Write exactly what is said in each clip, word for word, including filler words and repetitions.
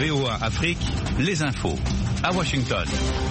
V O A Afrique, les infos. À Washington.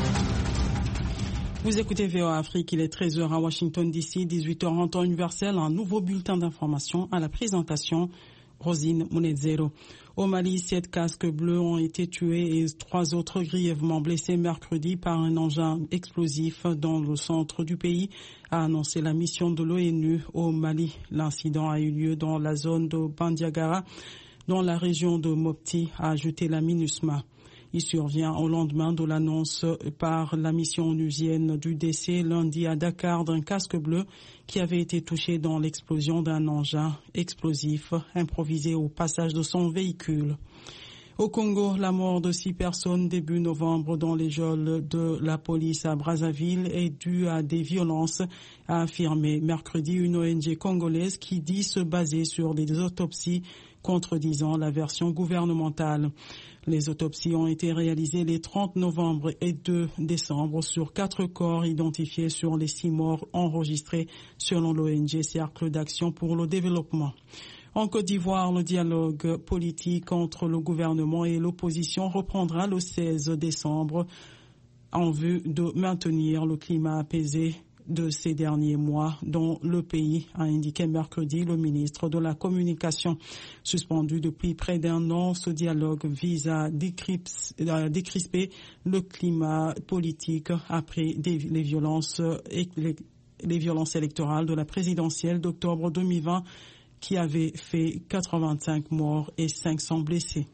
Vous écoutez V O A Afrique, il est treize heures à Washington D C, dix-huit heures en temps universel, un nouveau bulletin d'information à la présentation, Rosine Munezero. Au Mali, sept casques bleus ont été tués et trois autres grièvement blessés mercredi par un engin explosif dans le centre du pays, a annoncé la mission de l'ONU au Mali. L'incident a eu lieu dans la zone de Bandiagara, dans la région de Mopti, a ajouté la MINUSMA. Il survient au lendemain de l'annonce par la mission onusienne du décès lundi à Dakar d'un casque bleu qui avait été touché dans l'explosion d'un engin explosif improvisé au passage de son véhicule. Au Congo, la mort de six personnes début novembre dans les geôles de la police à Brazzaville est due à des violences, a affirmé mercredi une O N G congolaise qui dit se baser sur des autopsies contredisant la version gouvernementale. Les autopsies ont été réalisées les trente novembre et deux décembre sur quatre corps identifiés sur les six morts enregistrés selon l'O N G Cercle d'Action pour le Développement. En Côte d'Ivoire, le dialogue politique entre le gouvernement et l'opposition reprendra le seize décembre en vue de maintenir le climat apaisé de ces derniers mois dans le pays, a indiqué mercredi le ministre de la Communication. Suspendu depuis près d'un an, ce dialogue vise à décrisper le climat politique après des, les violences les, les violences électorales de la présidentielle d'octobre deux mille vingt qui avait fait quatre-vingt-cinq morts et cinq cents blessés.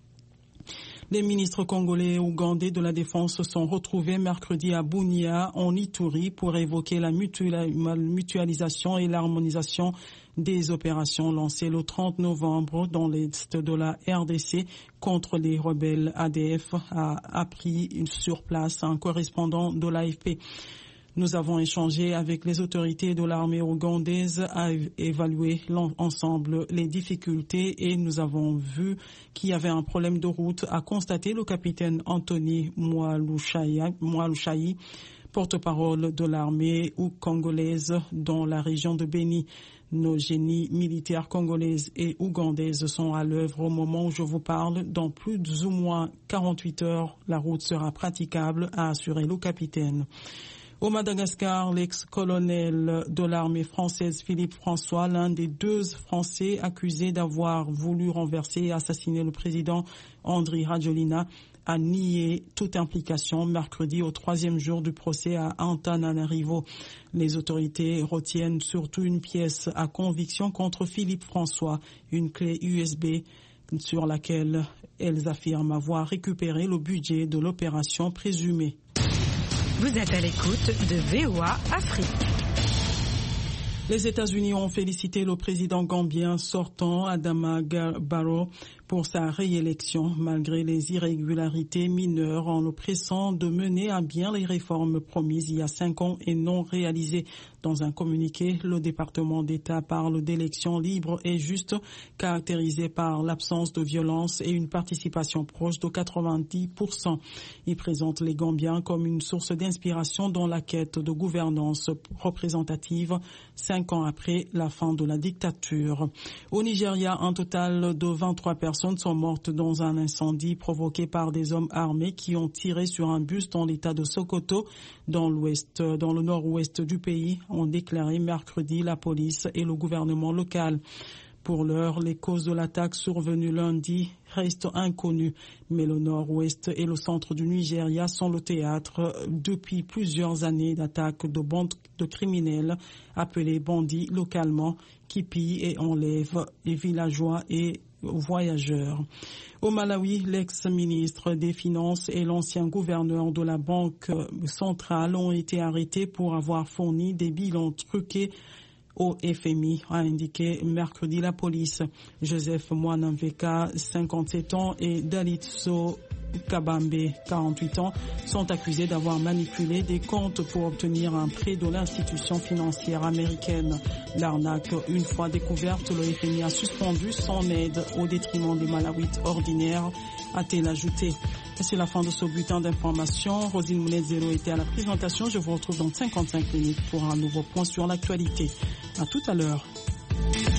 Les ministres congolais et ougandais de la Défense se sont retrouvés mercredi à Bunia, en Ituri, pour évoquer la mutualisation et l'harmonisation des opérations lancées le trente novembre dans l'est de la R D C contre les rebelles A D F, a appris sur place un correspondant de l'A F P. Nous avons échangé avec les autorités de l'armée ougandaise à évaluer ensemble les difficultés et nous avons vu qu'il y avait un problème de route, a constaté le capitaine Anthony Mwalushayi, porte-parole de l'armée congolaise dans la région de Beni. Nos génies militaires congolaises et ougandaises sont à l'œuvre au moment où je vous parle. Dans plus ou moins quarante-huit heures, la route sera praticable, a assuré le capitaine. Au Madagascar, l'ex-colonel de l'armée française Philippe François, l'un des deux Français accusés d'avoir voulu renverser et assassiner le président Andry Rajoelina, a nié toute implication mercredi au troisième jour du procès à Antananarivo. Les autorités retiennent surtout une pièce à conviction contre Philippe François, une clé U S B sur laquelle elles affirment avoir récupéré le budget de l'opération présumée. Vous êtes à l'écoute de V O A Afrique. Les États-Unis ont félicité le président gambien sortant, Adama Barrow, pour sa réélection, malgré les irrégularités mineures, en le pressant de mener à bien les réformes promises il y a cinq ans et non réalisées. Dans un communiqué, le département d'État parle d'élections libres et justes, caractérisées par l'absence de violence et une participation proche de quatre-vingt-dix pour cent. Il présente les Gambiens comme une source d'inspiration dans la quête de gouvernance représentative, cinq ans après la fin de la dictature. Au Nigeria, un total de vingt-trois personnes sont mortes dans un incendie provoqué par des hommes armés qui ont tiré sur un bus dans l'état de Sokoto, dans l'ouest, dans le nord-ouest du pays, ont déclaré mercredi la police et le gouvernement local. Pour l'heure, les causes de l'attaque survenue lundi restent inconnues, mais le nord-ouest et le centre du Nigeria sont le théâtre depuis plusieurs années d'attaques de bandes de criminels appelés bandits localement qui pillent et enlèvent les villageois et voyageurs. Au Malawi, l'ex-ministre des Finances et l'ancien gouverneur de la Banque centrale ont été arrêtés pour avoir fourni des bilans truqués au F M I, a indiqué mercredi la police. Joseph Mwanamveka, cinquante-sept ans, et Dalitso Kabambe, quarante-huit ans, sont accusés d'avoir manipulé des comptes pour obtenir un prêt de l'institution financière américaine. L'arnaque, une fois découverte, le F M I a suspendu son aide au détriment des Malawites ordinaires, a-t-elle ajouté. C'est la fin de ce bulletin d'information. Rosine Munezero était à la présentation. Je vous retrouve dans cinquante-cinq minutes pour un nouveau point sur l'actualité. À tout à l'heure.